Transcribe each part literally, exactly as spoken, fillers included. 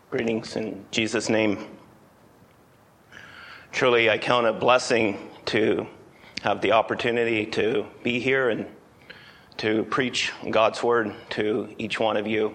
Greetings in Jesus' name. Truly, I count a blessing to have the opportunity to be here and to preach God's word to each one of you.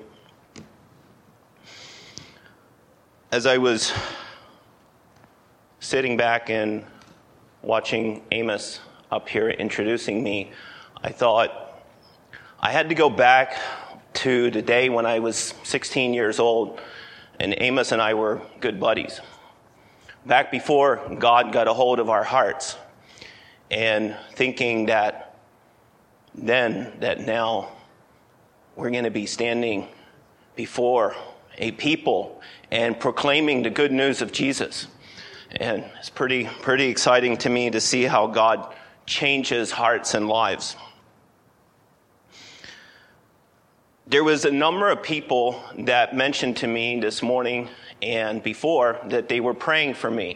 As I was sitting back and watching Amos up here introducing me, I thought I had to go back to the day when I was sixteen years old, and Amos and I were good buddies. Back before God got a hold of our hearts, and thinking that then, that now, we're going to be standing before a people and proclaiming the good news of Jesus. And it's pretty, pretty exciting to me to see how God changes hearts and lives. There was a number of people that mentioned to me this morning and before that they were praying for me.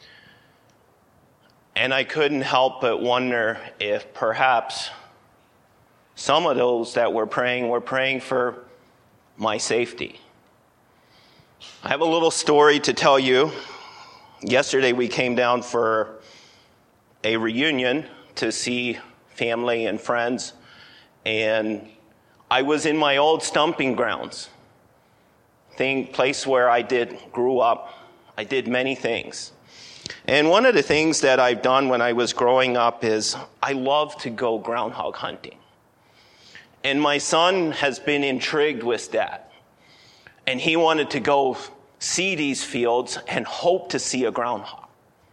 And I couldn't help but wonder if perhaps some of those that were praying were praying for my safety. I have a little story to tell you. Yesterday we came down for a reunion to see family and friends, and I was in my old stomping grounds, thing, place where I did grew up. I did many things. And one of the things that I've done when I was growing up is I love to go groundhog hunting. And my son has been intrigued with that. And he wanted to go see these fields and hope to see a groundhog.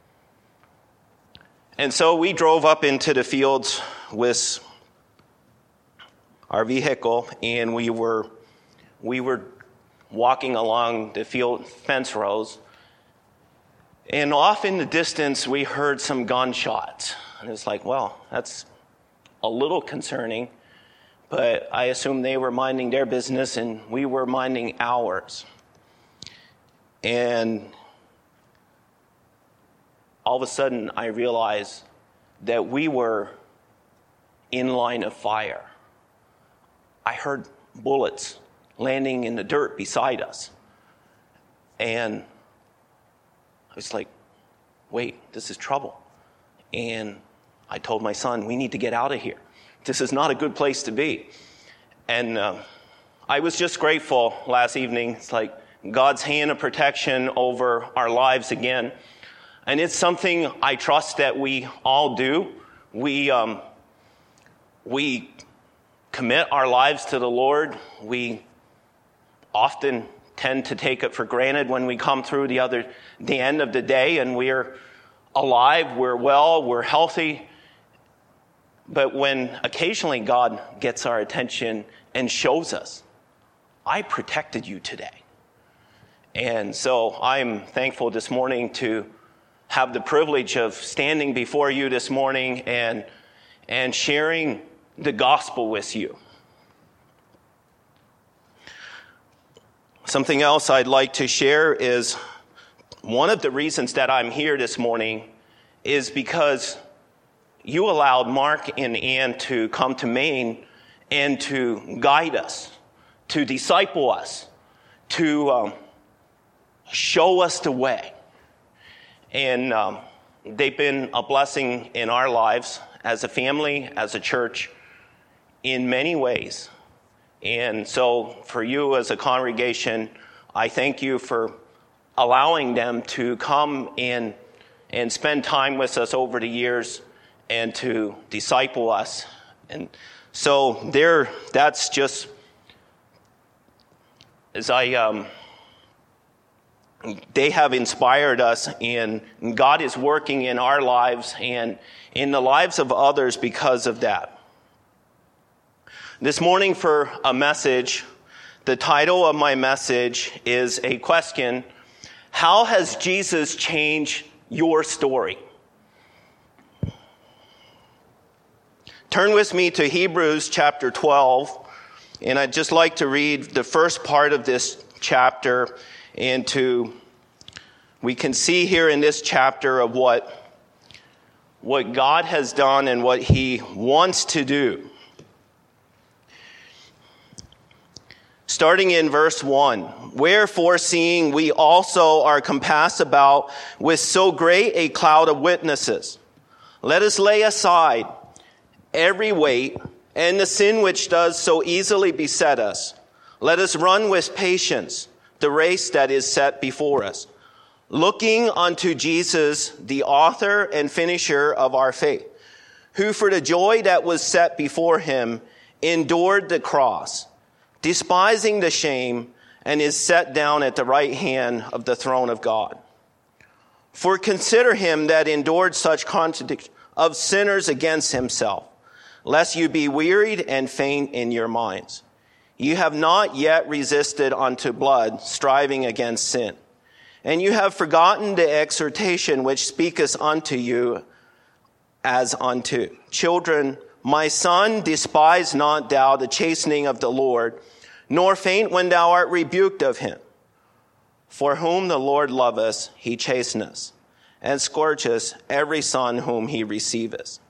And so we drove up into the fields with our vehicle, and we were we were walking along the field fence rows, and off in the distance we heard some gunshots. And it's like, well, that's a little concerning, but I assume they were minding their business and we were minding ours. And all of a sudden I realized that we were in line of fire. I heard bullets landing in the dirt beside us. And I was like, wait, this is trouble. And I told my son, we need to get out of here. This is not a good place to be. And uh, I was just grateful last evening. It's like God's hand of protection over our lives again. And it's something I trust that we all do. We, um, we commit our lives to the Lord. We often tend to take it for granted when we come through the other, the end of the day and we're alive, we're well, we're healthy. But when occasionally God gets our attention and shows us, I protected you today. And so I'm thankful this morning to have the privilege of standing before you this morning and, and sharing the gospel with you. Something else I'd like to share is one of the reasons that I'm here this morning is because you allowed Mark and Ann to come to Maine and to guide us, to disciple us, to um, show us the way. And um, they've been a blessing in our lives as a family, as a church, in many ways. And so for you as a congregation, I thank you for allowing them to come in and spend time with us over the years and to disciple us. And so there, that's just, as I, um, they have inspired us, and God is working in our lives and in the lives of others because of that. This morning for a message, the title of my message is a question: how has Jesus changed your story? Turn with me to Hebrews chapter twelve, and I'd just like to read the first part of this chapter, and to, we can see here in this chapter of what, what God has done and what he wants to do. starting in verse one. Wherefore, seeing we also are compassed about with so great a cloud of witnesses, let us lay aside every weight and the sin which does so easily beset us. Let us run with patience the race that is set before us, looking unto Jesus, the author and finisher of our faith, who for the joy that was set before him endured the cross, despising the shame, and is set down at the right hand of the throne of God. For consider him that endured such contradiction of sinners against himself, lest you be wearied and faint in your minds. You have not yet resisted unto blood, striving against sin. And you have forgotten the exhortation which speaketh unto you as unto children. My son, despise not thou the chastening of the Lord, nor faint when thou art rebuked of him. For whom the Lord loveth, he chasteneth, and scourgeth every son whom he receiveth.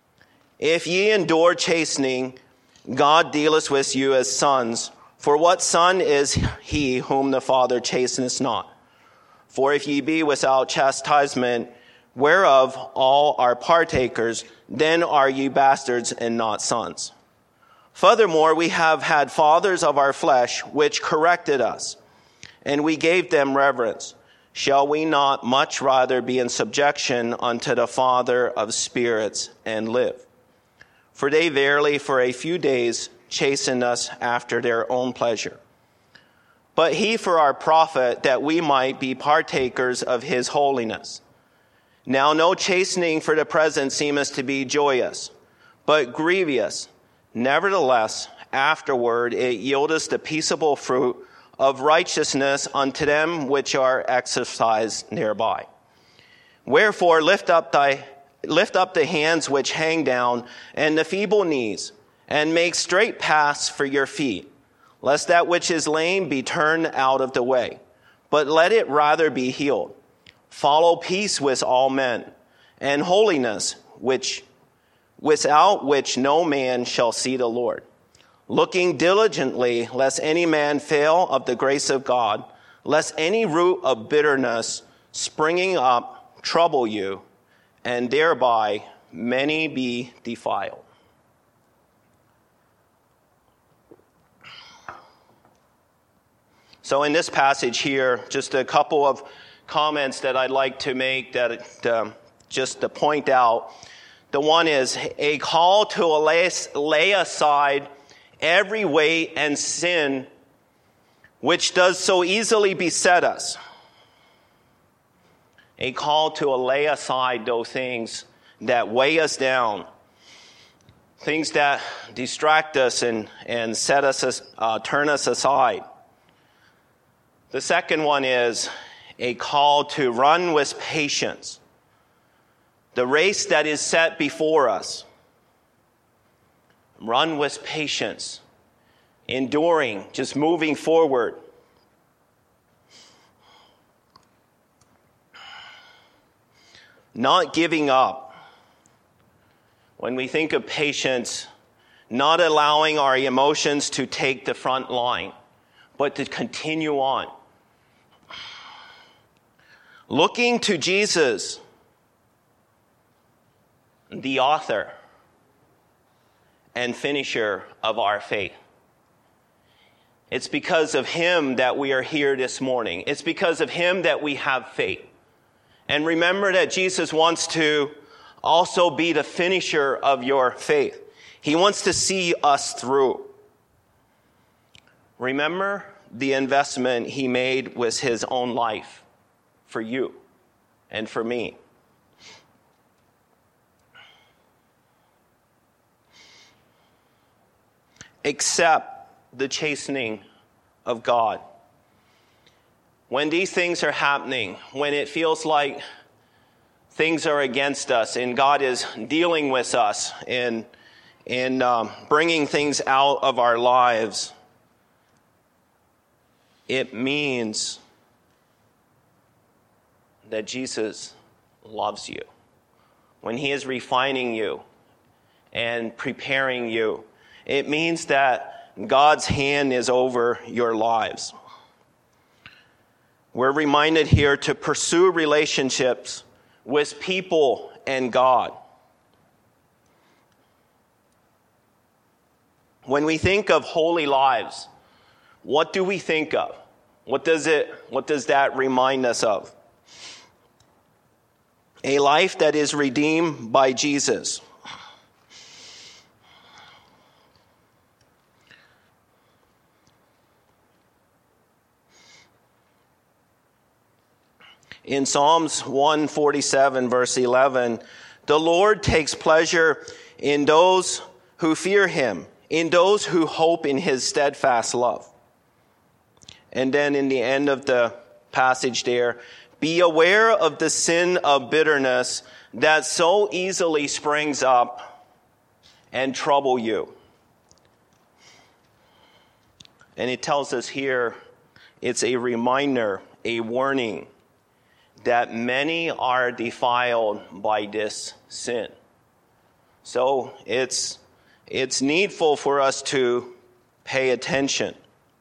If ye endure chastening, God dealeth with you as sons. For what son is he whom the Father chasteneth not? For if ye be without chastisement, whereof all are partakers, then are ye bastards and not sons. Furthermore, we have had fathers of our flesh, which corrected us, and we gave them reverence. Shall we not much rather be in subjection unto the Father of spirits and live? For they verily for a few days chastened us after their own pleasure. But he for our profit, that we might be partakers of his holiness. Now no chastening for the present seemeth to be joyous, but grievous. Nevertheless, afterward it yieldeth the peaceable fruit of righteousness unto them which are exercised thereby. Wherefore lift up thy Lift up the hands which hang down, and the feeble knees, and make straight paths for your feet, lest that which is lame be turned out of the way, but let it rather be healed. Follow peace with all men, and holiness, which without which no man shall see the Lord. Looking diligently, lest any man fail of the grace of God, lest any root of bitterness springing up trouble you, and thereby many be defiled. So in this passage here, just a couple of comments that I'd like to make, that um, just to point out. The one is a call to lay, lay aside every weight and sin which does so easily beset us. A call to lay aside those things that weigh us down, things that distract us and, and set us, uh, turn us aside. The second one is a call to run with patience the race that is set before us. Run with patience, enduring, just moving forward. Not giving up. When we think of patience, not allowing our emotions to take the front line, but to continue on. Looking to Jesus, the author and finisher of our faith. It's because of him that we are here this morning. It's because of him that we have faith. And remember that Jesus wants to also be the finisher of your faith. He wants to see us through. Remember the investment he made with his own life for you and for me. Accept the chastening of God. When these things are happening, when it feels like things are against us and God is dealing with us in, in um, bringing things out of our lives, it means that Jesus loves you. When he is refining you and preparing you, it means that God's hand is over your lives. We're reminded here to pursue relationships with people and God. When we think of holy lives, what do we think of? What does it, what does that remind us of? A life that is redeemed by Jesus. In Psalms one forty-seven, verse eleven, the Lord takes pleasure in those who fear him, in those who hope in his steadfast love. And then in the end of the passage there, be aware of the sin of bitterness that so easily springs up and trouble you. And it tells us here, it's a reminder, a warning, that many are defiled by this sin. So it's, it's needful for us to pay attention.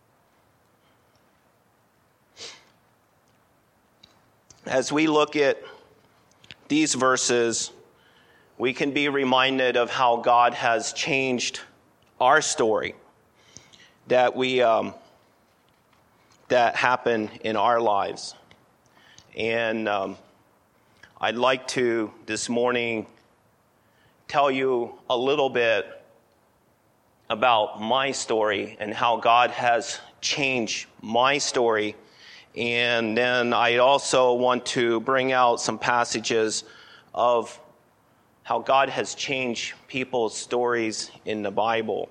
As we look at these verses, we can be reminded of how God has changed our story that we um, that happened in our lives. And um, I'd like to this morning tell you a little bit about my story and how God has changed my story. And then I also want to bring out some passages of how God has changed people's stories in the Bible.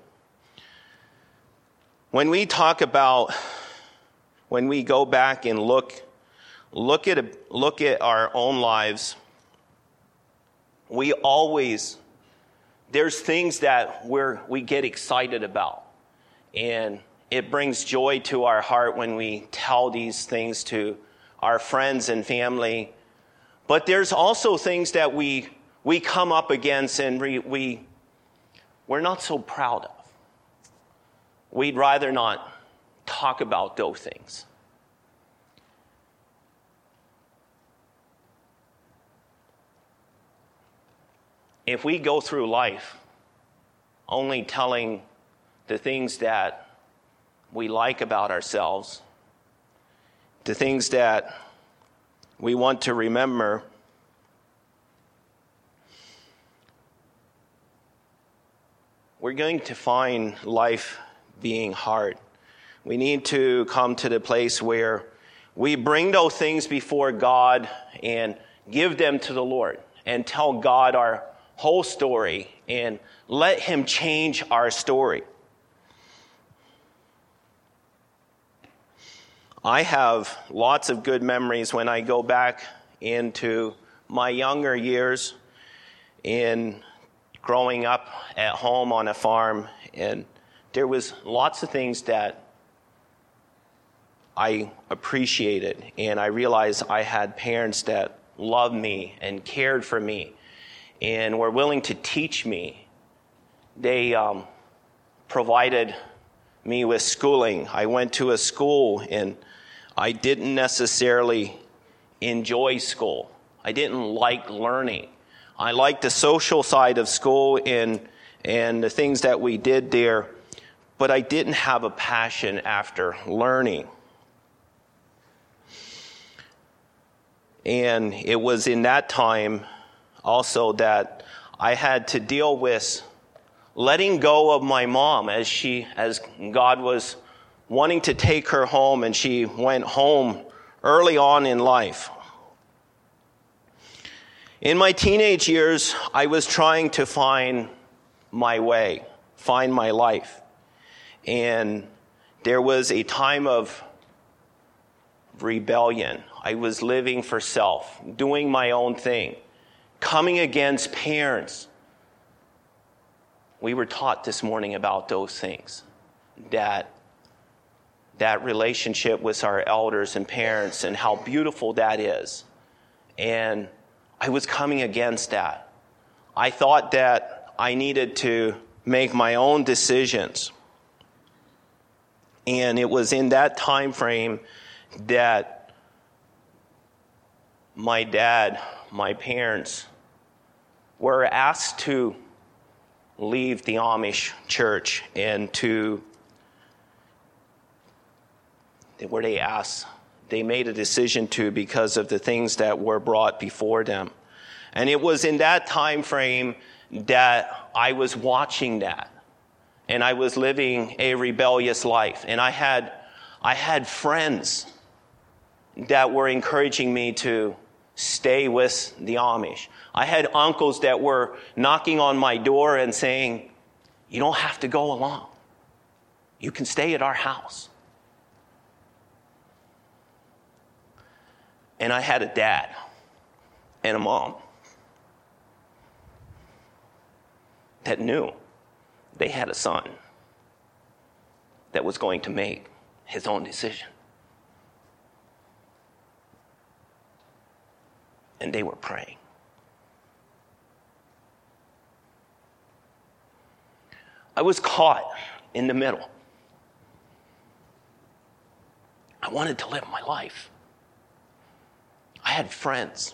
When we talk about, when we go back and look, look at, look at our own lives, we always, there's things that we're, we get excited about. And it brings joy to our heart when we tell these things to our friends and family. But there's also things that we we come up against and we, we, we're not so proud of. We'd rather not talk about those things. If we go through life only telling the things that we like about ourselves, the things that we want to remember, we're going to find life being hard. We need to come to the place where we bring those things before God and give them to the Lord and tell God our whole story and let him change our story. I have lots of good memories when I go back into my younger years in growing up at home on a farm, and there was lots of things that I appreciated, and I realized I had parents that loved me and cared for me and were willing to teach me. They um, provided me with schooling. I went to a school and I didn't necessarily enjoy school. I didn't like learning. I liked the social side of school and, and the things that we did there, but I didn't have a passion after learning. And it was in that time also that I had to deal with letting go of my mom as she, as God was wanting to take her home, and she went home early on in life. In my teenage years, I was trying to find my way, find my life. And there was a time of rebellion. I was living for self, doing my own thing, coming against parents. We were taught this morning about those things, that that relationship with our elders and parents and how beautiful that is. And I was coming against that. I thought that I needed to make my own decisions. And it was in that time frame that my dad, my parents, were asked to leave the Amish church and to, were they asked, they made a decision to because of the things that were brought before them. And it was in that time frame that I was watching that. And I was living a rebellious life. And I had I had friends that were encouraging me to stay with the Amish. I had uncles that were knocking on my door and saying, you don't have to go along. You can stay at our house. And I had a dad and a mom that knew they had a son that was going to make his own decision. And they were praying. I was caught in the middle. I wanted to live my life. I had friends.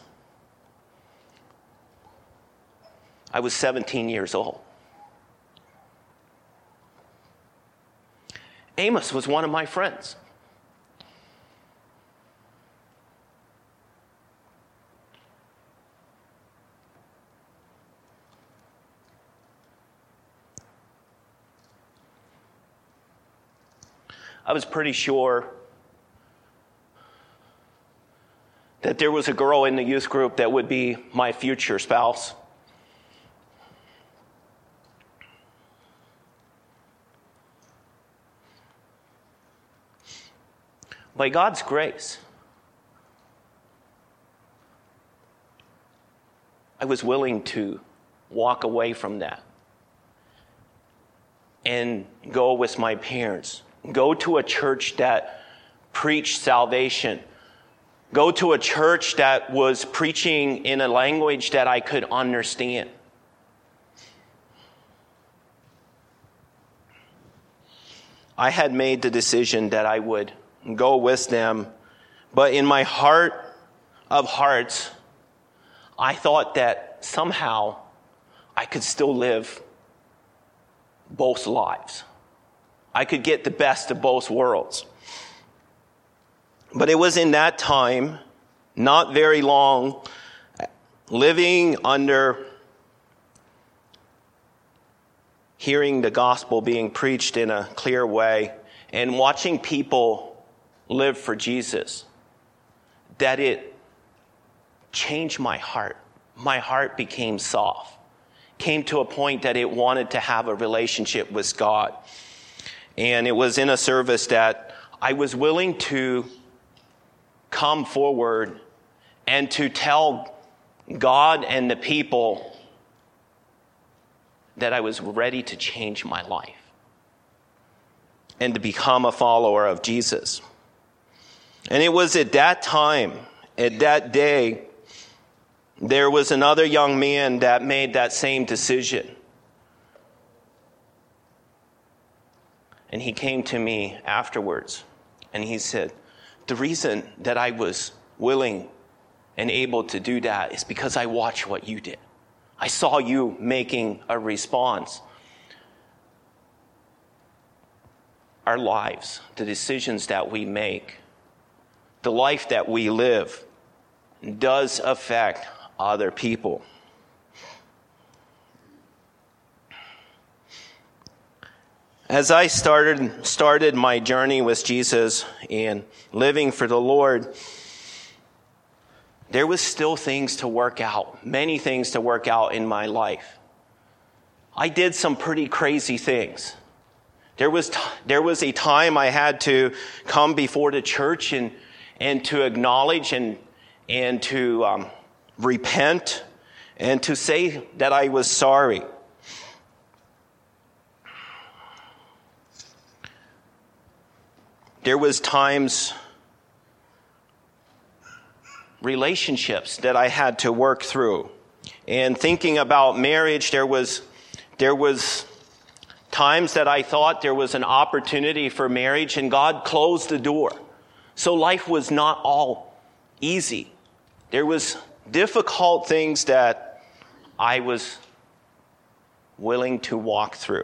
I was seventeen years old. Amos was one of my friends. I was pretty sure that there was a girl in the youth group that would be my future spouse. By God's grace, I was willing to walk away from that and go with my parents. Go to a church that preached salvation. Go to a church that was preaching in a language that I could understand. I had made the decision that I would go with them, but in my heart of hearts, I thought that somehow I could still live both lives. I could get the best of both worlds. But it was in that time, not very long, living under, hearing the gospel being preached in a clear way, and watching people live for Jesus, that it changed my heart. My heart became soft. Came to a point that it wanted to have a relationship with God. And it was in a service that I was willing to come forward and to tell God and the people that I was ready to change my life and to become a follower of Jesus. And it was at that time, at that day, there was another young man that made that same decision. And he came to me afterwards, and he said, the reason that I was willing and able to do that is because I watched what you did. I saw you making a response. Our lives, the decisions that we make, the life that we live does affect other people. As I started started my journey with Jesus and living for the Lord, there was still things to work out, many things to work out in my life. I did some pretty crazy things. There was t- there was a time I had to come before the church and and to acknowledge and and to um, repent and to say that I was sorry. There was times, relationships that I had to work through. And thinking about marriage, there was there was Times that I thought there was an opportunity for marriage and God closed the door. So life was not all easy. There was difficult things that I was willing to walk through.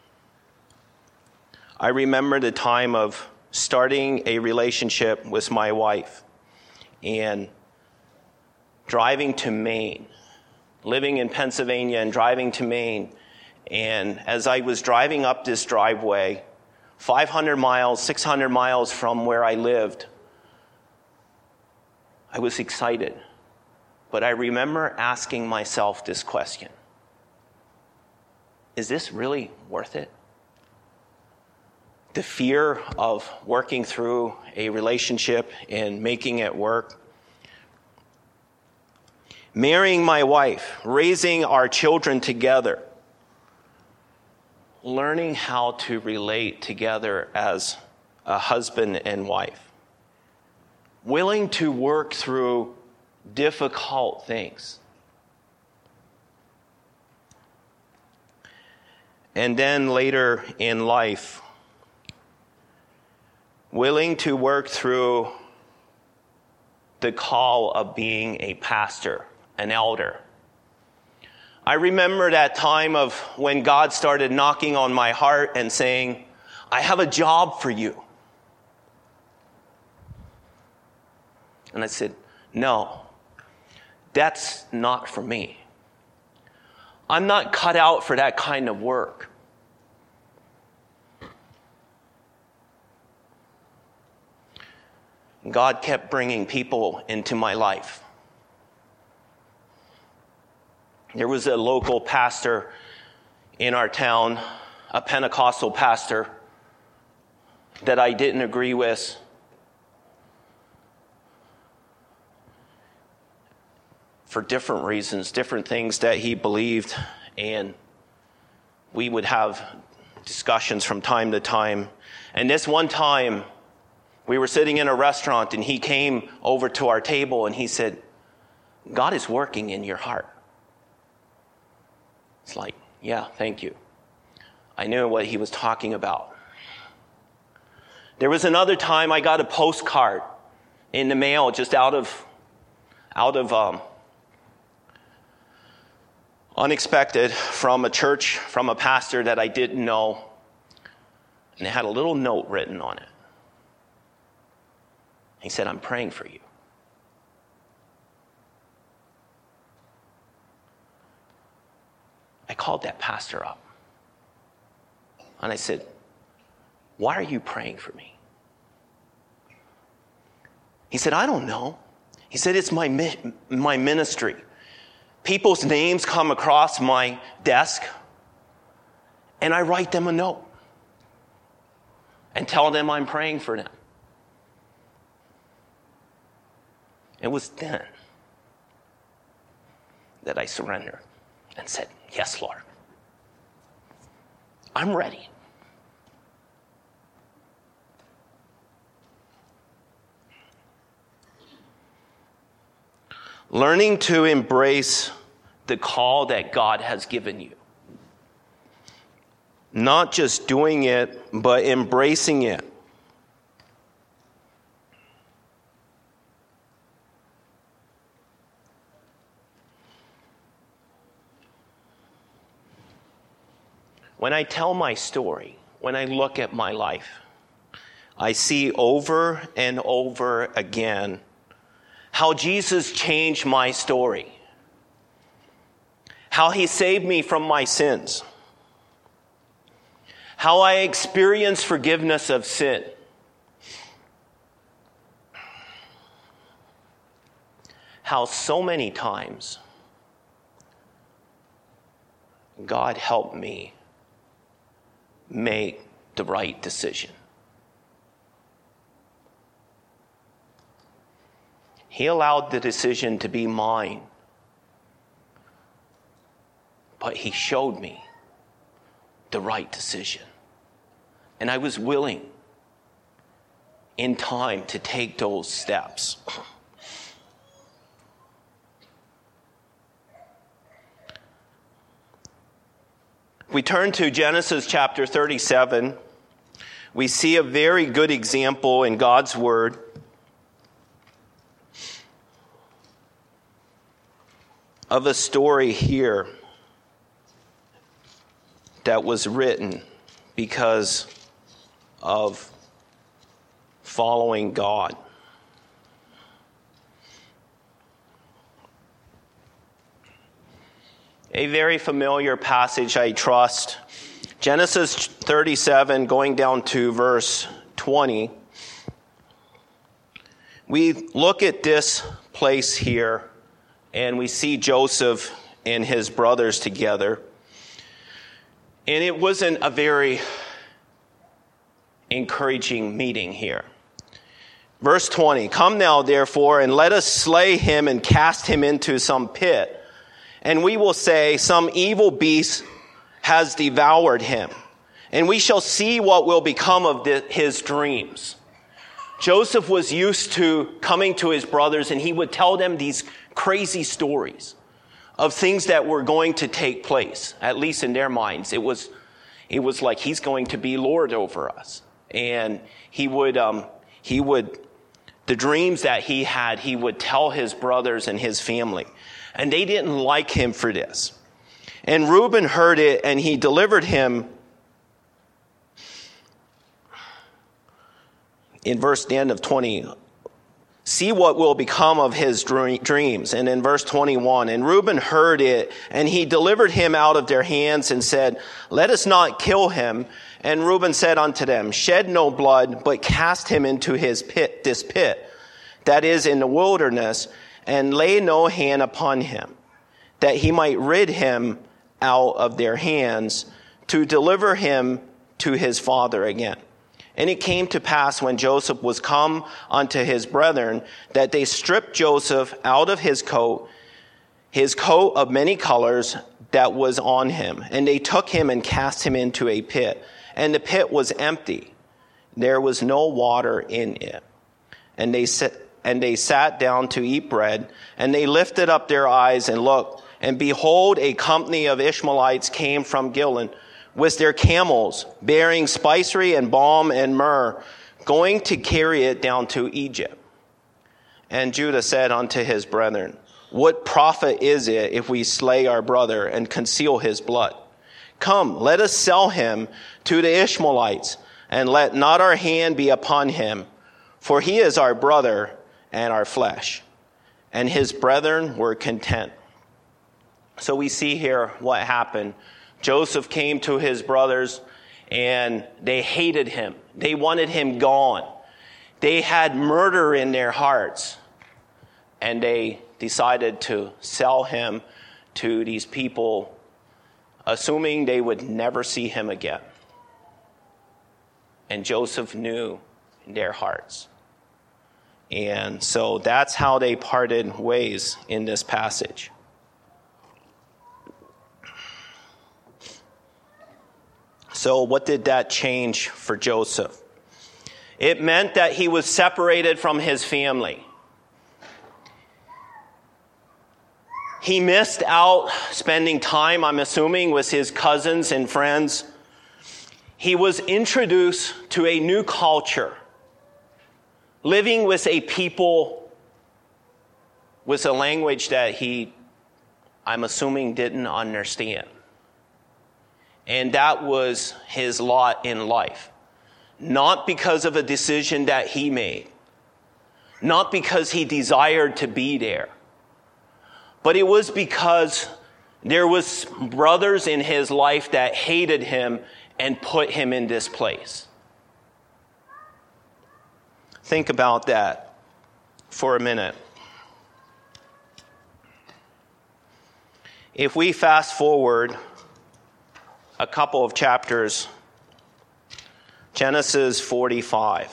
I remember the time of starting a relationship with my wife and driving to Maine, living in Pennsylvania and driving to Maine. And as I was driving up this driveway, five hundred miles, six hundred miles from where I lived, I was excited. But I remember asking myself this question: is this really worth it? The fear of working through a relationship and making it work. Marrying my wife, raising our children together, learning how to relate together as a husband and wife, willing to work through difficult things. And then later in life, willing to work through the call of being a pastor, an elder. I remember that time of when God started knocking on my heart and saying, I have a job for you. And I said, no, that's not for me. I'm not cut out for that kind of work. God kept bringing people into my life. There was a local pastor in our town, a Pentecostal pastor, that I didn't agree with. For different reasons, different things that he believed, and we would have discussions from time to time. And this one time, we were sitting in a restaurant and he came over to our table and he said, God is working in your heart. It's like, yeah, thank you. I knew what he was talking about. There was another time I got a postcard in the mail just out of, out of, um, unexpected from a church, from a pastor that I didn't know. And it had a little note written on it. He said, I'm praying for you. I called that pastor up. And I said, why are you praying for me? He said, I don't know. He said, it's my, my ministry. People's names come across my desk, and I write them a note and tell them I'm praying for them. It was then that I surrendered and said, yes, Lord, I'm ready. Learning to embrace the call that God has given you. Not just doing it, but embracing it. When I tell my story, when I look at my life, I see over and over again how Jesus changed my story, how he saved me from my sins, how I experienced forgiveness of sin, how so many times God helped me make the right decision. He allowed the decision to be mine, but he showed me the right decision. And I was willing in time to take those steps. we turn to Genesis chapter thirty-seven, we see a very good example in God's Word of a story here that was written because of following God. A very familiar passage, I trust. Genesis thirty-seven, going down to verse twenty. We look at this place here, and we see Joseph and his brothers together. And it wasn't a very encouraging meeting here. Verse twenty, "Come now, therefore, and let us slay him and cast him into some pit. And we will say, some evil beast has devoured him. And we shall see what will become of the, his dreams." Joseph was used to coming to his brothers, and he would tell them these crazy stories of things that were going to take place, at least in their minds. It was, it was like he's going to be Lord over us. And he would, um, he would, the dreams that he had, he would tell his brothers and his family. And they didn't like him for this. And Reuben heard it, and he delivered him. In verse the end of twenty, see what will become of his dreams. And in verse twenty-one, "And Reuben heard it, and he delivered him out of their hands, and said, Let us not kill him. And Reuben said unto them, Shed no blood, but cast him into his pit, this pit, that is in the wilderness, and lay no hand upon him, that he might rid him out of their hands, to deliver him to his father again. And it came to pass, when Joseph was come unto his brethren, that they stripped Joseph out of his coat, his coat of many colors that was on him. And they took him and cast him into a pit. And the pit was empty. There was no water in it. And they said, And they sat down to eat bread, and they lifted up their eyes and looked, and behold, a company of Ishmaelites came from Gilead with their camels, bearing spicery and balm and myrrh, going to carry it down to Egypt. And Judah said unto his brethren, What profit is it if we slay our brother and conceal his blood? Come, let us sell him to the Ishmaelites, and let not our hand be upon him, for he is our brother and our flesh. And his brethren were content." So we see here what happened. Joseph came to his brothers, and they hated him. They wanted him gone. They had murder in their hearts, and they decided to sell him to these people, assuming they would never see him again. And Joseph knew in their hearts. And so that's how they parted ways in this passage. So what did that change for Joseph? It meant that he was separated from his family. He missed out spending time, I'm assuming, with his cousins and friends. He was introduced to a new culture, living with a people with a language that he, I'm assuming, didn't understand. And that was his lot in life. Not because of a decision that he made. Not because he desired to be there. But it was because there was brothers in his life that hated him and put him in this place. Think about that for a minute. If we fast forward a couple of chapters, Genesis forty-five.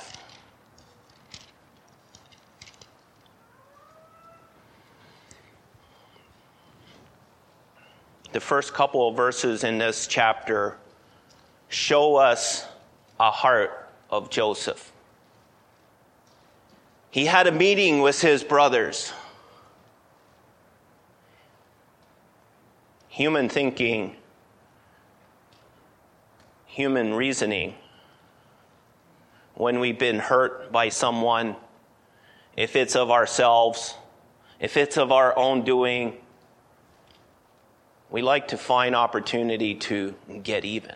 The first couple of verses in this chapter show us a heart of Joseph. He had a meeting with his brothers. Human thinking human reasoning, when we've been hurt by someone, if it's of ourselves, if it's of our own doing, we like to find opportunity to get even.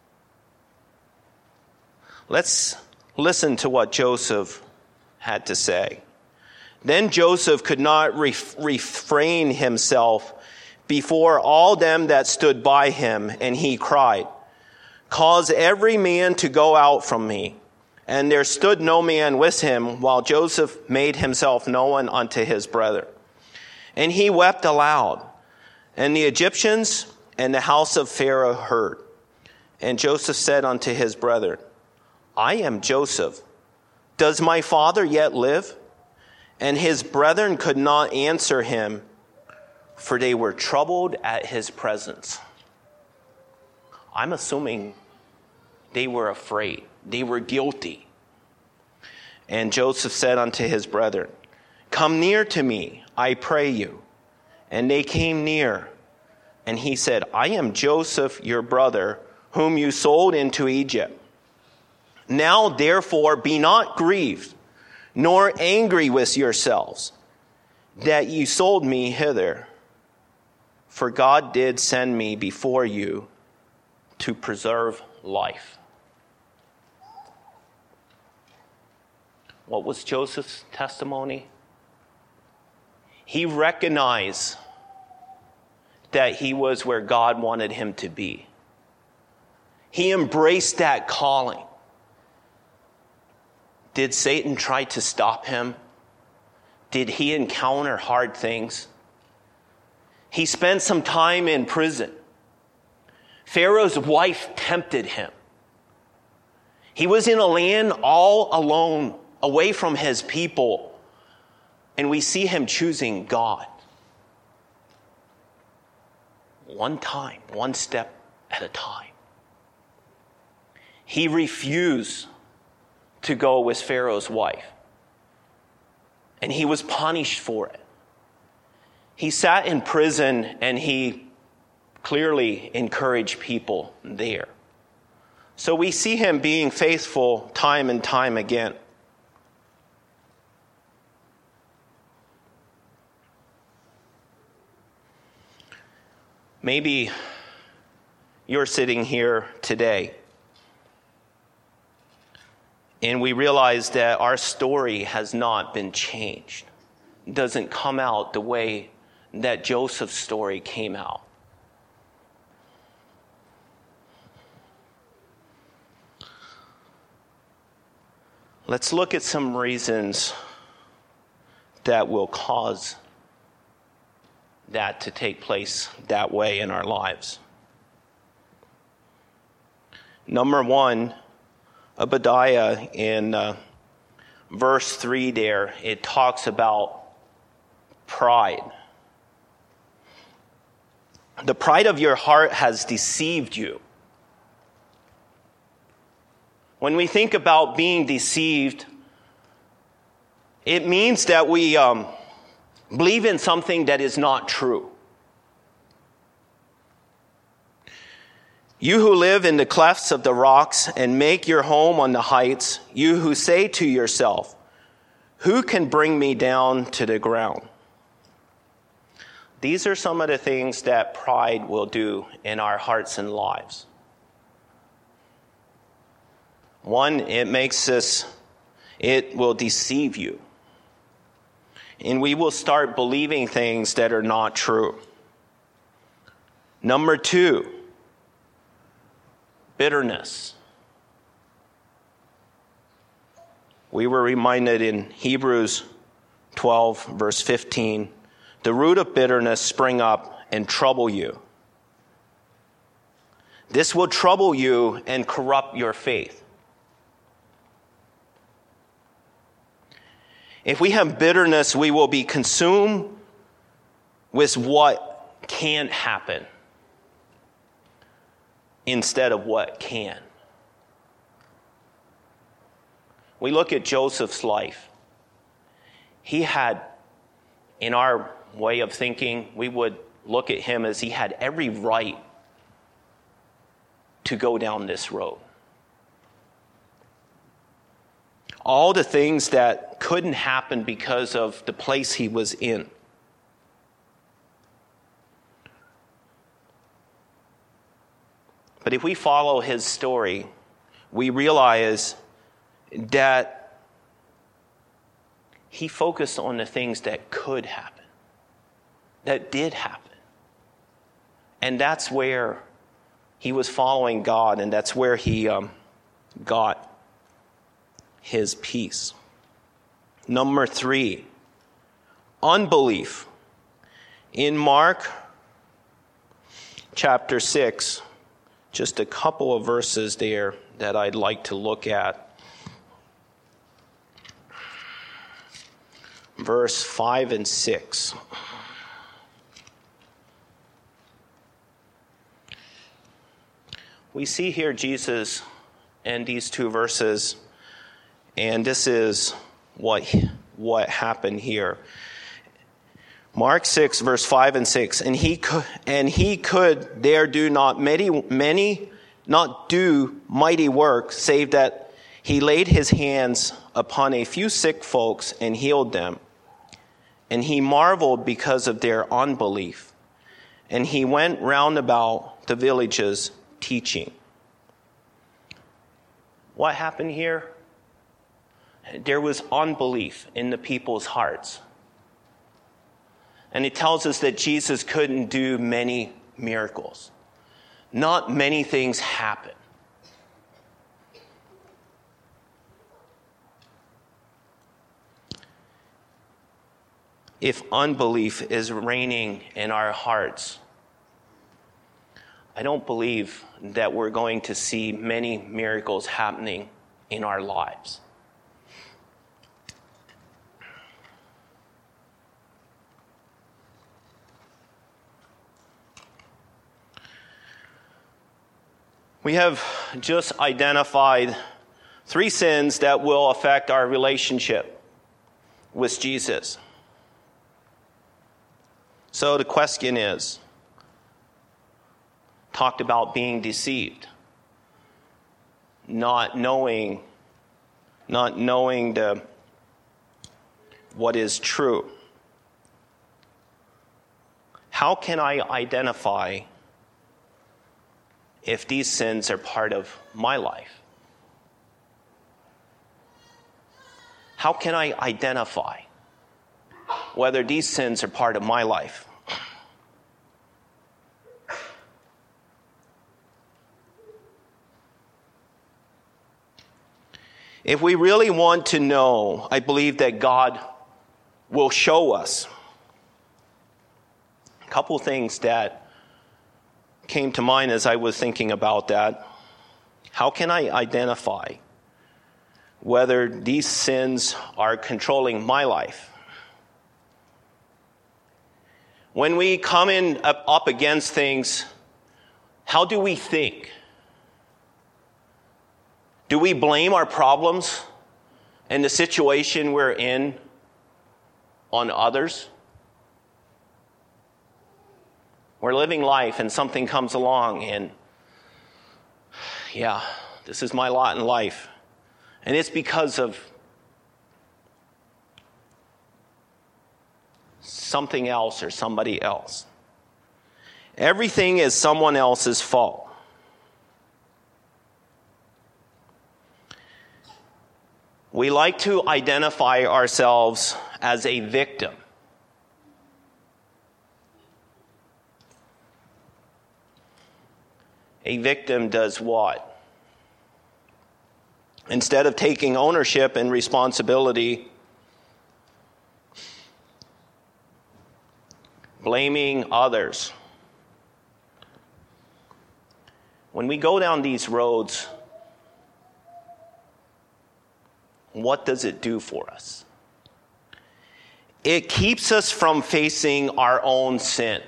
Let's listen to what Joseph had to say. Then Joseph could not ref- refrain himself before all them that stood by him, and he cried, "Cause every man to go out from me." And there stood no man with him, while Joseph made himself known unto his brethren. And he wept aloud. And the Egyptians and the house of Pharaoh heard. And Joseph said unto his brethren, "I am Joseph. Does my father yet live?" And his brethren could not answer him, for they were troubled at his presence. I'm assuming they were afraid. They were guilty. And Joseph said unto his brethren, "Come near to me, I pray you." And they came near. And he said, "I am Joseph, your brother, whom you sold into Egypt. Now therefore be not grieved, nor angry with yourselves, that you sold me hither. For God did send me before you to preserve life." What was Joseph's testimony? He recognized that he was where God wanted him to be. He embraced that calling. Did Satan try to stop him? Did he encounter hard things? He spent some time in prison. Pharaoh's wife tempted him. He was in a land all alone, away from his people, and we see him choosing God. One time, one step at a time. He refused to go with Pharaoh's wife, and he was punished for it. He sat in prison, and he clearly encouraged people there. So we see him being faithful time and time again. Maybe you're sitting here today and we realize that our story has not been changed. It doesn't come out the way that Joseph's story came out. Let's look at some reasons that will cause that to take place that way in our lives. Number one, Obadiah in uh, verse three there, it talks about pride. The pride of your heart has deceived you. When we think about being deceived, it means that we um, believe in something that is not true. You who live in the clefts of the rocks and make your home on the heights, you who say to yourself, "Who can bring me down to the ground?" These are some of the things that pride will do in our hearts and lives. One, it makes us, it will deceive you. And we will start believing things that are not true. Number two, bitterness. We were reminded in Hebrews twelve, verse fifteen, the root of bitterness spring up and trouble you. This will trouble you and corrupt your faith. If we have bitterness, we will be consumed with what can't happen instead of what can. We look at Joseph's life. He had, in our way of thinking, we would look at him as he had every right to go down this road. All the things that couldn't happen because of the place he was in. But if we follow his story, we realize that he focused on the things that could happen, that did happen. And that's where he was following God, and that's where he um, got his peace. Number three, unbelief. In Mark chapter six, just a couple of verses there that I'd like to look at. Verse five and six. We see here Jesus in these two verses, and this is what, what happened here. Mark six, verse five and six. And he could, and he could there do not many, many, not do mighty work, save that he laid his hands upon a few sick folks and healed them. And he marveled because of their unbelief. And he went round about the villages teaching. What happened here? There was unbelief in the people's hearts. And it tells us that Jesus couldn't do many miracles. Not many things happen. If unbelief is reigning in our hearts, I don't believe that we're going to see many miracles happening in our lives. We have just identified three sins that will affect our relationship with Jesus. So the question is, talked about being deceived, not knowing, not knowing the what is true. How can I identify if these sins are part of my life? How can I identify whether these sins are part of my life? If we really want to know, I believe that God will show us a couple things that came to mind as I was thinking about that. How can I identify whether these sins are controlling my life? When we come in up, up against things, how do we think? Do we blame our problems and the situation we're in on others? We're living life and something comes along and, yeah, this is my lot in life. And it's because of something else or somebody else. Everything is someone else's fault. We like to identify ourselves as a victim. A victim does what? Instead of taking ownership and responsibility, blaming others. When we go down these roads, what does it do for us? It keeps us from facing our own sin.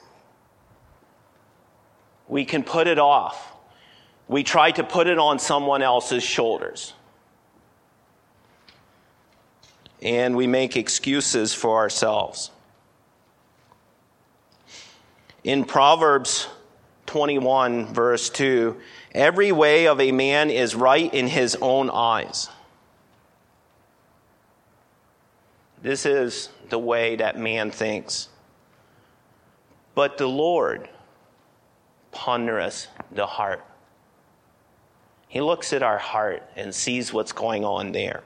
We can put it off. We try to put it on someone else's shoulders. And we make excuses for ourselves. In Proverbs twenty-one, verse two, every way of a man is right in his own eyes. This is the way that man thinks. But the Lord pondereth the heart. He looks at our heart and sees what's going on there.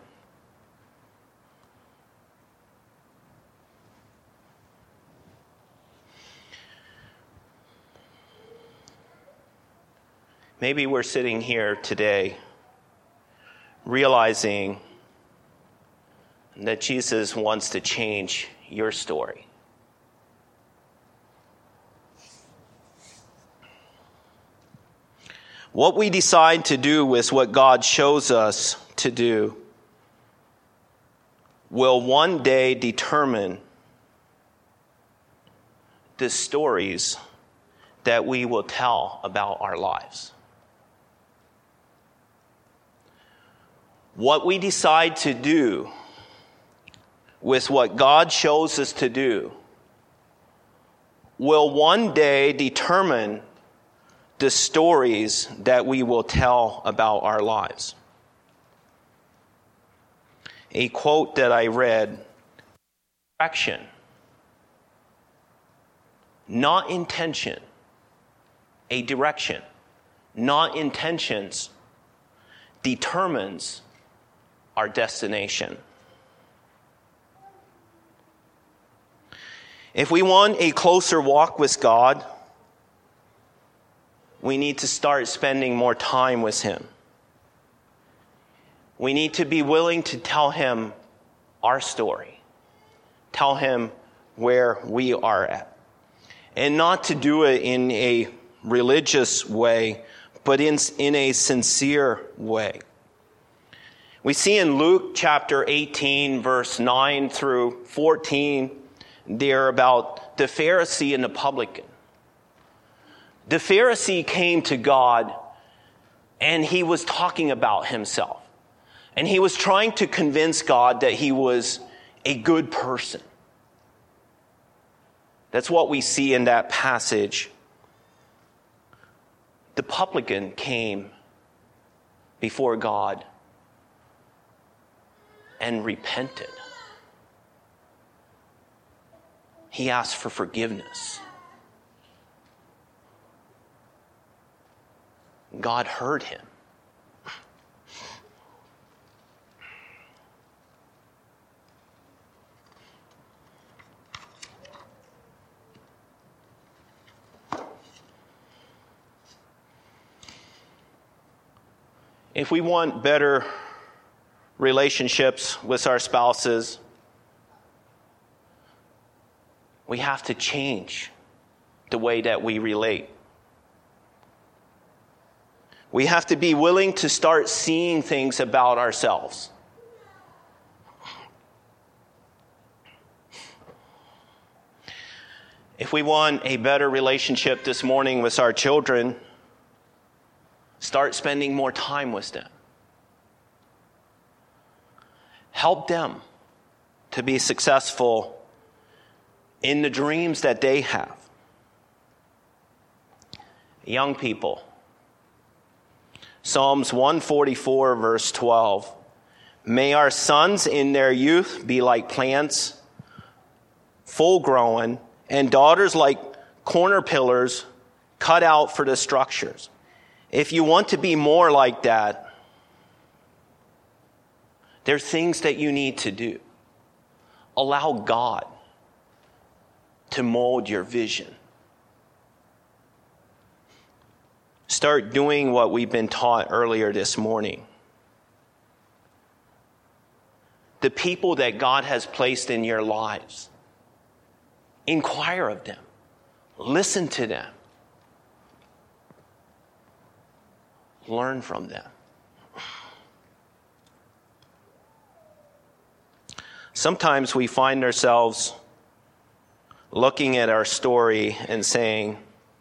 Maybe we're sitting here today realizing that Jesus wants to change your story. What we decide to do with what God shows us to do will one day determine the stories that we will tell about our lives. What we decide to do with what God shows us to do will one day determine the stories that we will tell about our lives. A quote that I read, direction, not intention, a direction, not intentions, determines our destination. If we want a closer walk with God, we need to start spending more time with Him. We need to be willing to tell Him our story. Tell Him where we are at. And not to do it in a religious way, but in, in a sincere way. We see in Luke chapter eighteen, verse nine through fourteen, there about the Pharisee and the publican. The Pharisee came to God and he was talking about himself. And he was trying to convince God that he was a good person. That's what we see in that passage. The publican came before God and repented. He asked for forgiveness. God heard him. If we want better relationships with our spouses, we have to change the way that we relate. We have to be willing to start seeing things about ourselves. If we want a better relationship this morning with our children, start spending more time with them. Help them to be successful in the dreams that they have. Young people, Psalms one forty-four, verse twelve. May our sons in their youth be like plants, full grown, and daughters like corner pillars cut out for the structures. If you want to be more like that, there are things that you need to do. Allow God to mold your vision. Start doing what we've been taught earlier this morning. The people that God has placed in your lives, inquire of them. Listen to them. Learn from them. Sometimes we find ourselves looking at our story and saying,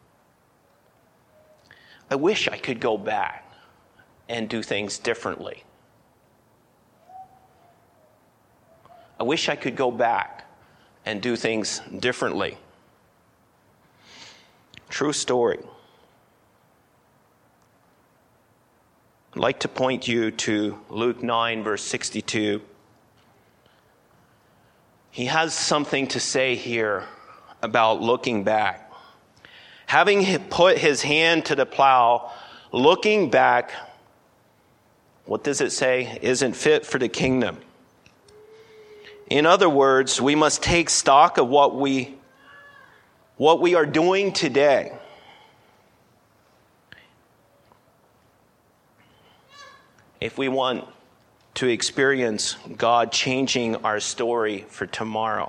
I wish I could go back and do things differently. I wish I could go back and do things differently. True story. I'd like to point you to Luke nine, verse sixty-two. He has something to say here about looking back. Having put his hand to the plow, looking back, what does it say? Isn't fit for the kingdom. In other words, we must take stock of what we, what we are doing today. If we want to experience God changing our story for tomorrow.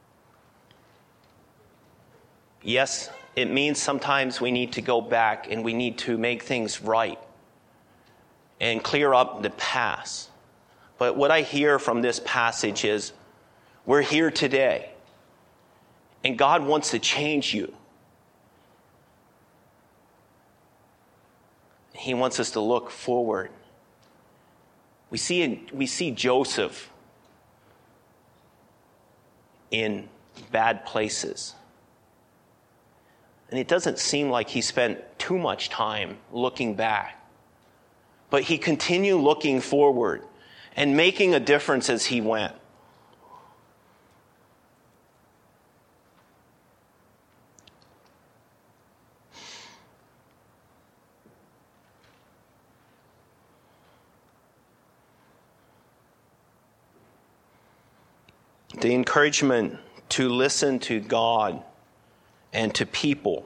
Yes, it means sometimes we need to go back and we need to make things right and clear up the past. But what I hear from this passage is we're here today and God wants to change you. He wants us to look forward. We see, we see Joseph in bad places. And it doesn't seem like he spent too much time looking back. But he continued looking forward and making a difference as he went. The encouragement to listen to God and to people.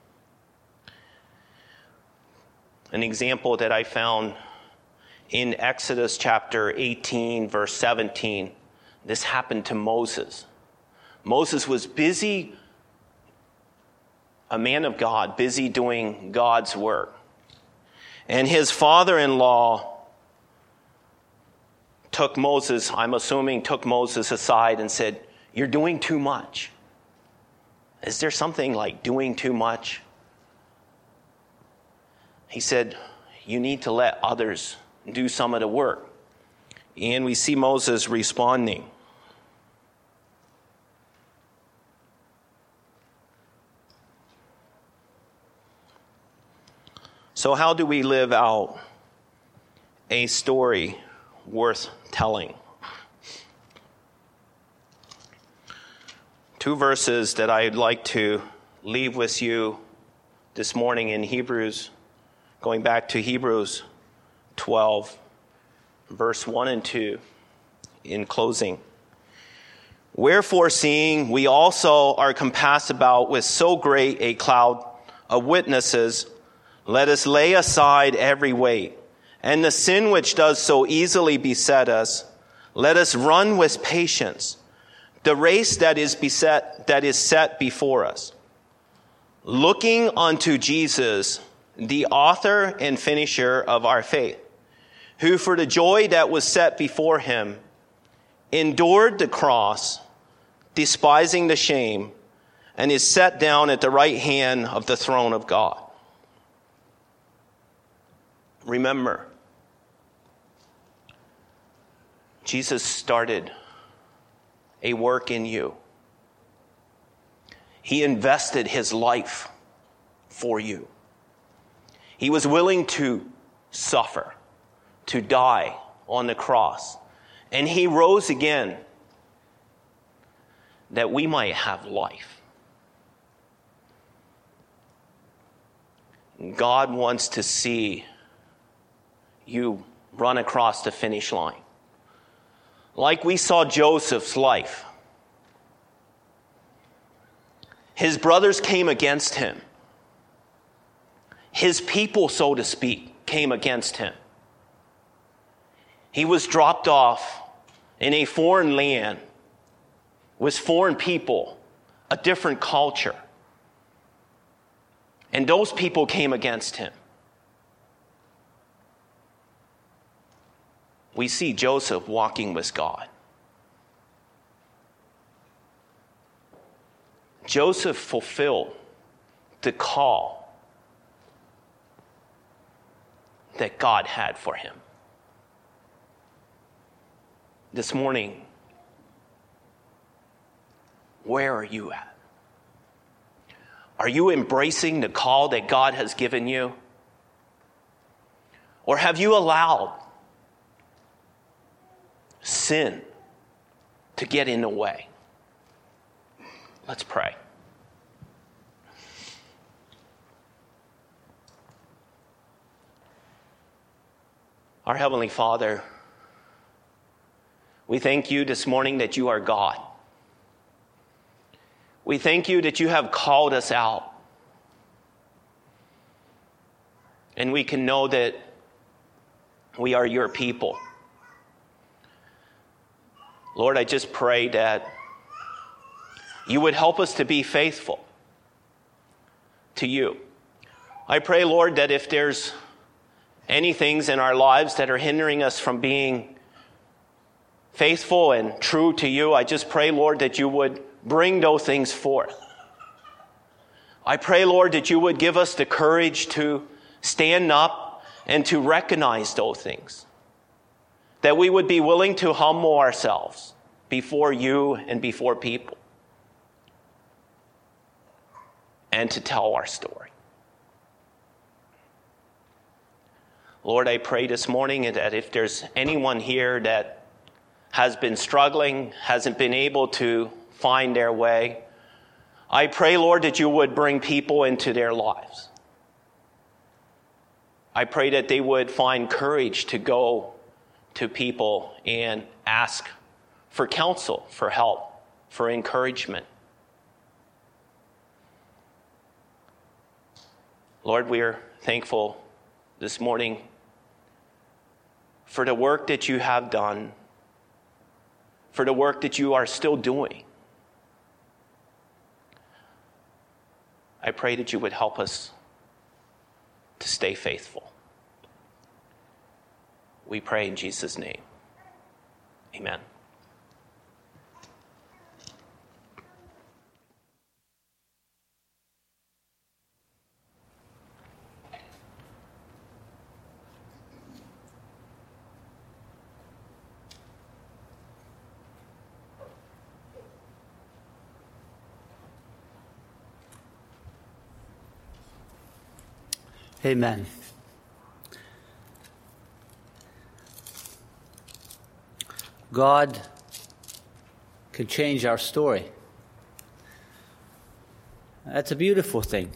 An example that I found in Exodus chapter eighteen, verse seventeen. This happened to Moses. Moses was busy, a man of God, busy doing God's work. And his father-in-law took Moses, I'm assuming, took Moses aside and said, "You're doing too much. Is there something like doing too much?" He said, "You need to let others do some of the work." And we see Moses responding. So how do we live out a story worth telling? Two verses that I'd like to leave with you this morning in Hebrews, going back to Hebrews twelve, verse one and two, in closing. "Wherefore, seeing we also are compassed about with so great a cloud of witnesses, let us lay aside every weight, and the sin which does so easily beset us, let us run with patience the race that is beset, that is set before us, looking unto Jesus, the author and finisher of our faith, who for the joy that was set before him endured the cross, despising the shame, and is set down at the right hand of the throne of God." Remember, Jesus started a work in you. He invested his life for you. He was willing to suffer, to die on the cross. And he rose again that we might have life. God wants to see you run across the finish line. Like we saw Joseph's life. His brothers came against him. His people, so to speak, came against him. He was dropped off in a foreign land with foreign people, a different culture. And those people came against him. We see Joseph walking with God. Joseph fulfilled the call that God had for him. This morning, where are you at? Are you embracing the call that God has given you? Or have you allowed sin to get in the way? Let's pray. Our Heavenly Father, we thank you this morning that you are God. We thank you that you have called us out. And we can know that we are your people. Lord, I just pray that you would help us to be faithful to you. I pray, Lord, that if there's any things in our lives that are hindering us from being faithful and true to you, I just pray, Lord, that you would bring those things forth. I pray, Lord, that you would give us the courage to stand up and to recognize those things. That we would be willing to humble ourselves before you and before people. And to tell our story. Lord, I pray this morning that if there's anyone here that has been struggling, hasn't been able to find their way, I pray, Lord, that you would bring people into their lives. I pray that they would find courage to go to people and ask for counsel, for help, for encouragement. Lord, we are thankful this morning for the work that you have done, for the work that you are still doing. I pray that you would help us to stay faithful. We pray in Jesus' name. Amen. Amen. God can change our story. That's a beautiful thing.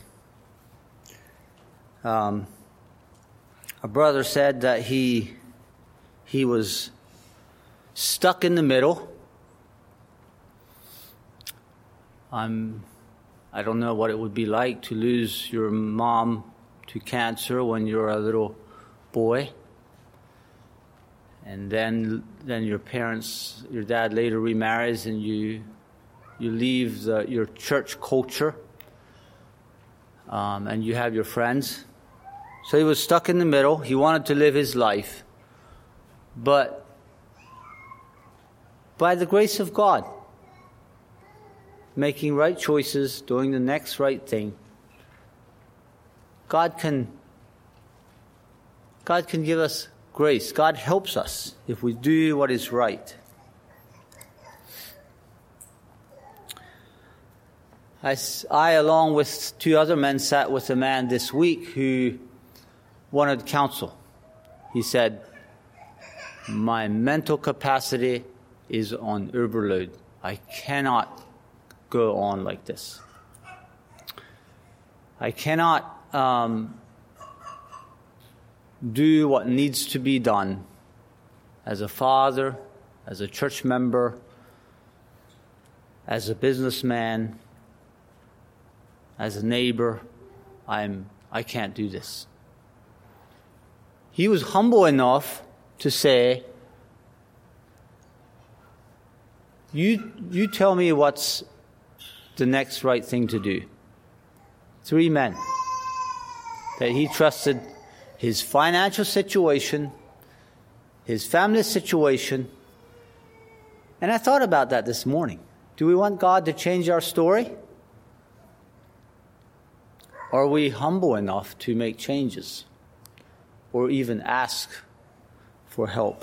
Um, a brother said that he he was stuck in the middle. I'm I don't know what it would be like to lose your mom to cancer when you're a little boy. And then then your parents, your dad later remarries and you you leave the, your church culture um, and you have your friends. So he was stuck in the middle. He wanted to live his life. But by the grace of God, making right choices, doing the next right thing, God can God can give us grace. God helps us if we do what is right. I, I, along with two other men, sat with a man this week who wanted counsel. He said, my mental capacity is on overload. I cannot go on like this. I cannot um, do what needs to be done as a father, as a church member, as a businessman, as a neighbor. I'm, I can't do this. He was humble enough to say, you, you tell me what's the next right thing to do. Three men that he trusted his financial situation, his family situation. And I thought about that this morning. Do we want God to change our story? Are we humble enough to make changes or even ask for help?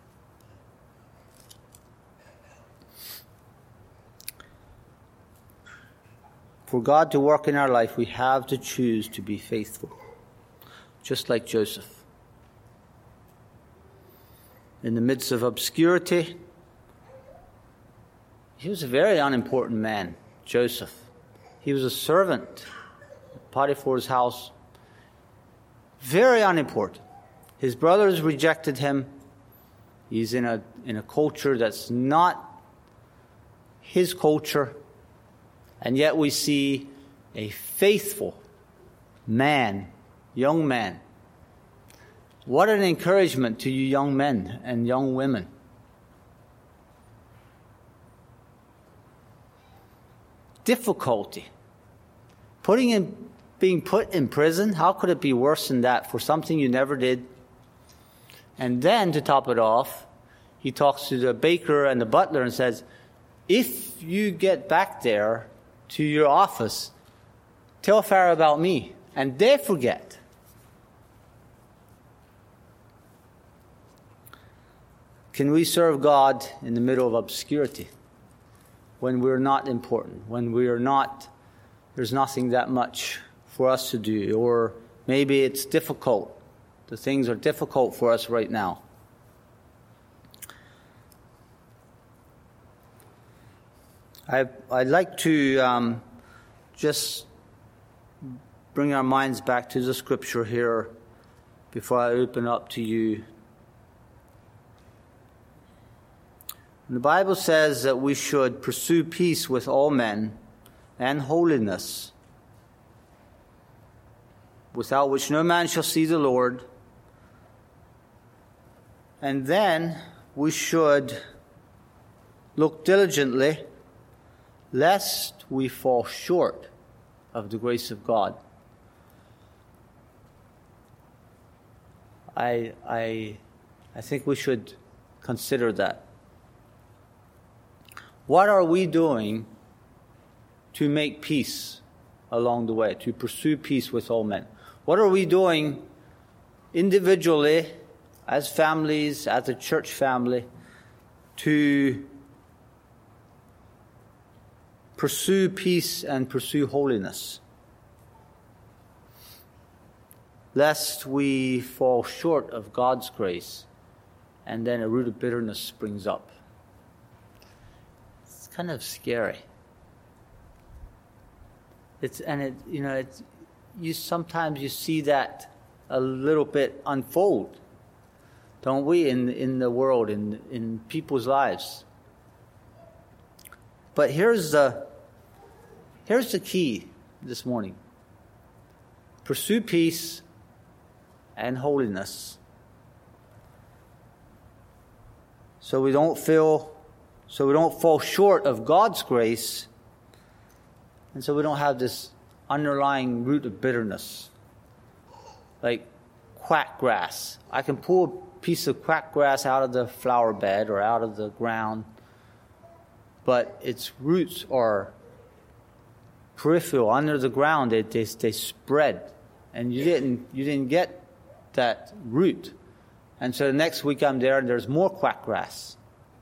For God to work in our life, we have to choose to be faithful, just like Joseph. in the midst of obscurity. He was a very unimportant man, Joseph. He was a servant at Potiphar's house. Very unimportant. His brothers rejected him. He's in a in a culture that's not his culture. And yet we see a faithful man, young man. What an encouragement to you young men and young women. Difficulty. Putting in, being put in prison, how could it be worse than that for something you never did? And then, to top it off, he talks to the baker and the butler and says, if you get back there to your office, tell Pharaoh about me. And they forget. Can we serve God in the middle of obscurity? When we're not important, when we are not, there's nothing that much for us to do, or maybe it's difficult. The things are difficult for us right now. I, I'd like to um, just bring our minds back to the scripture here before I open up to you. The Bible says that we should pursue peace with all men and holiness, without which no man shall see the Lord. And then we should look diligently, lest we fall short of the grace of God. I, I, I think we should consider that. What are we doing to make peace along the way, to pursue peace with all men? What are we doing individually, as families, as a church family, to pursue peace and pursue holiness, lest we fall short of God's grace and then a root of bitterness springs up? It's kind of scary. It's and it you know it's you sometimes you see that a little bit unfold, don't we, in in the world, in in people's lives. But here's the here's the key this morning. Pursue peace and holiness, so we don't feel so we don't fall short of God's grace, and so we don't have this underlying root of bitterness, like quack grass. I can pull a piece of quack grass out of the flower bed or out of the ground, but its roots are peripheral, under the ground. They, they, they spread, and you didn't you didn't get that root. And so the next week I'm there and there's more quack grass.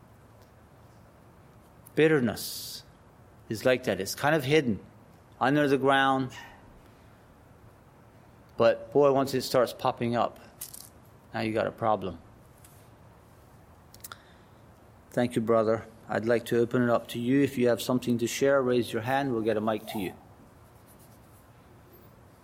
Bitterness is like that. It's kind of hidden under the ground. But boy, once it starts popping up, now you got a problem. Thank you, brother. I'd like to open it up to you. If you have something to share, raise your hand. We'll get a mic to you.